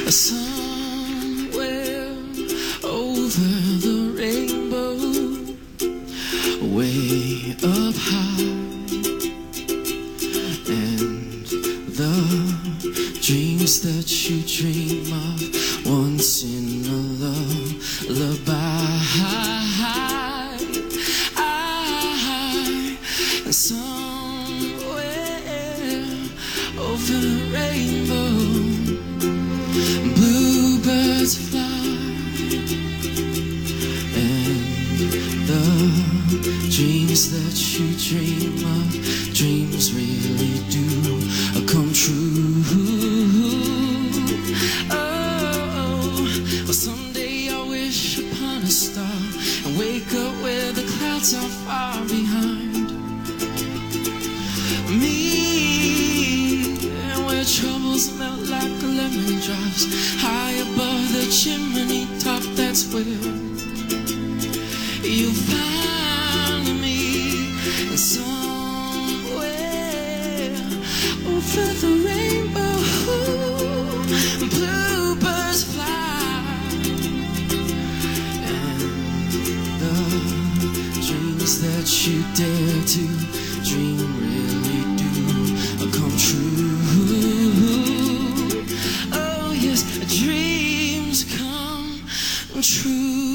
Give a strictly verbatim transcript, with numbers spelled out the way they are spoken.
Somewhere over the rainbow, way up high, and the dreams that you dream of once in a lullaby. And somewhere over the rainbow, bluebirds fly, and the dreams that you dream of, dreams really do come true. Oh, well, someday I'll wish upon a star and wake up where the clouds are far behind me, and where troubles melt like lemon drops high above the chimney top. That's where you'll find me. And somewhere over the rainbow, bluebirds fly, and the dreams that you dare to dream really do come true. Oh yes, dreams come true.